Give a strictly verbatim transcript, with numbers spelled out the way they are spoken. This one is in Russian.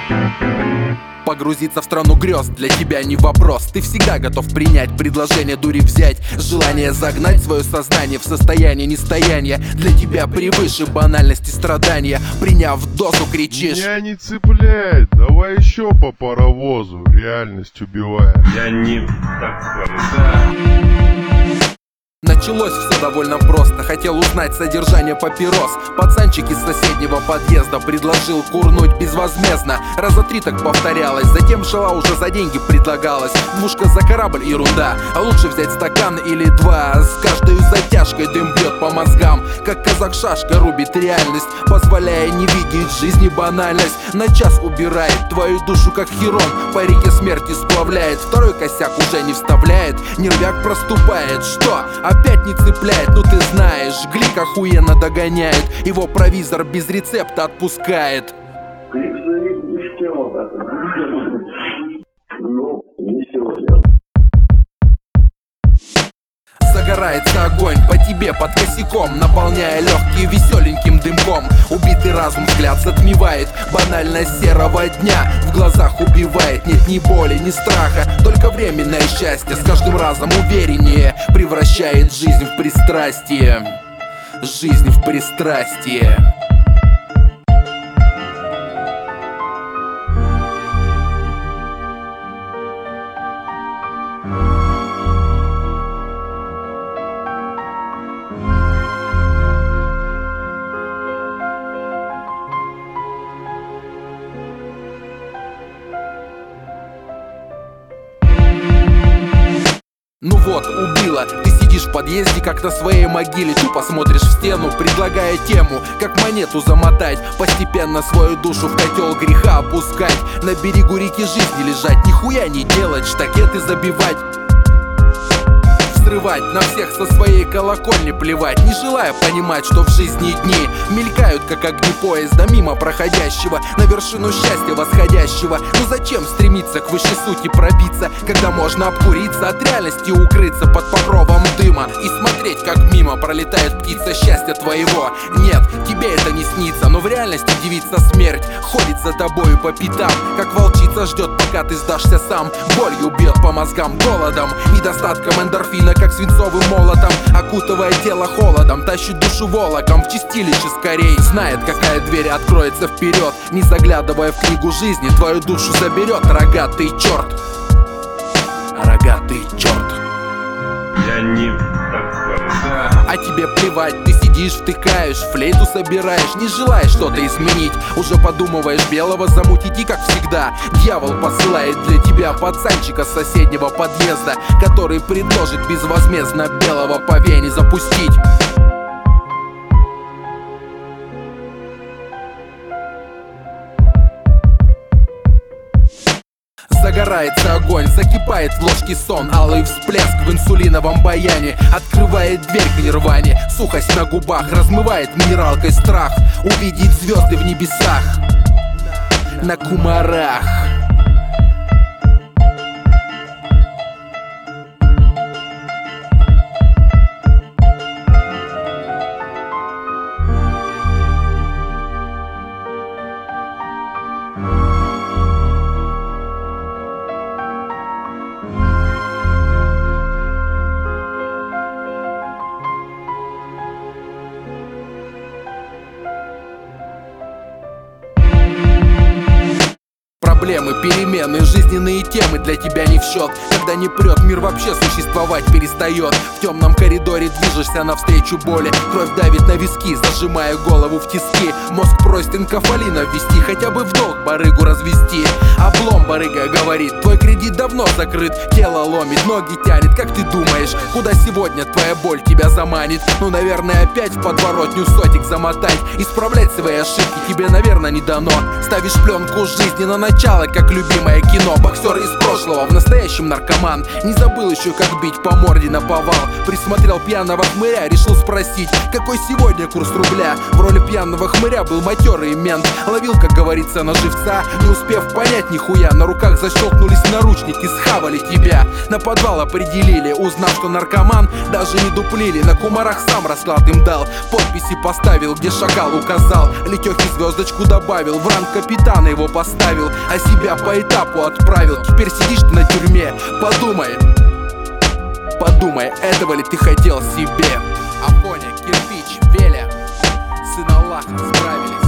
Погрузиться в страну грез для тебя не вопрос. Ты всегда готов принять предложение дури взять. Желание загнать свое сознание в состояние нестояния для тебя превыше банальности страдания. Приняв дозу, кричишь: меня не цепляет, давай еще по паровозу. Реальность убивает. Я не такой, да. Началось все довольно просто. Хотел узнать содержание папирос. Пацанчик из соседнего подъезда предложил курнуть безвозмездно. Раза три так повторялось. Затем шла уже за деньги предлагалась. Двушка за корабль, ерунда. А лучше взять стакан или два. С каждой затяжкой дым бьет по мозгам. Как казак шашка рубит реальность, позволяя не видеть жизни банальность. На час убирает твою душу как херон, по реке смерти сплавляет. Второй косяк уже не вставляет, нервяк проступает. Что? Опять не цепляет, ну ты знаешь, Глик охуенно догоняет. Его провизор без рецепта отпускает. Глик не в тему, да. Ну, не сегодня. Загорается огонь по тебе под косяком, наполняя легкие веселеньким дымком. Убитый разум взгляд затмевает, банальность серого дня в глазах убивает. Нет ни боли, ни страха, только временное счастье с каждым разом увереннее превращает жизнь в пристрастие. Жизнь в пристрастие. Ну вот, убила. Ты сидишь в подъезде, как на своей могиле. Тупо смотришь в стену, предлагая тему, как монету замотать. Постепенно свою душу в котел греха опускать. На берегу реки жизни лежать, нихуя не делать, штакеты забивать. Срывать, на всех со своей колокольни плевать, не желая понимать, что в жизни дни мелькают, как огни поезда мимо проходящего, на вершину счастья восходящего. Ну зачем стремиться к высшей сути пробиться, когда можно обкуриться, от реальности укрыться под покровом дыма и смотреть, как мимо пролетает птица счастья твоего? Нет, тебе это не снится, но в реальности девица смерть ходит за тобою по пятам, как волчица ждет, пока ты сдашься сам. Болью бьет по мозгам, голодом, недостатком эндорфина, как свинцовым молотом, окутывая тело холодом, тащит душу волоком в чистилище скорей. Знает, какая дверь откроется вперед, не заглядывая в книгу жизни, твою душу заберет рогатый черт. Рогатый черт. Я не такой, да. А тебе плевать, ты сидишь, втыкаешь, флейту собираешь, не желаешь что-то изменить. Уже подумываешь белого замутить, и как всегда дьявол посылает для тебя пацанчика с соседнего подъезда, который предложит безвозмездно белого по вене запустить. Загорается огонь, закипает в ложке сон, алый всплеск в инсулиновом баяне открывает дверь к нирване. Сухость на губах размывает минералкой страх увидеть звезды в небесах на кумарах. Проблемы, перемены, жизненные темы для тебя не в счет. Когда не прет, мир вообще существовать перестает. В темном коридоре движешься навстречу боли. Кровь давит на виски, зажимая голову в тиски. Мозг просит инкофалина ввести, хотя бы в долг барыгу развести. Облом, барыга говорит, твой кредит давно закрыт. Тело ломит, ноги тянет, как ты думаешь, куда сегодня твоя боль тебя заманит? Ну, наверное, опять в подворотню сотик замотать. Исправлять свои ошибки тебе, наверное, не дано. Ставишь пленку жизни на начало, как любимое кино. Боксер из прошлого, в настоящем наркоман. Не забыл еще, как бить по морде на повал. Присмотрел пьяного хмыря, решил спросить, какой сегодня курс рубля. В роли пьяного хмыря был матерый мент. Ловил, как говорится, на живца, не успев понять нихуя. На руках защелкнулись наручники, схавали тебя. На подвал определили, узнав, что наркоман, даже не дуплили. На кумарах сам расклад им дал, подписи поставил, где шакал указал. Летехи звездочку добавил, в ранг капитана его поставил, а себя по этапу отправил. Теперь сидишь ты на тюрьме, подумай, подумай, этого ли ты хотел себе? Афоня, кирпич, Веля, сын Аллаха, справились.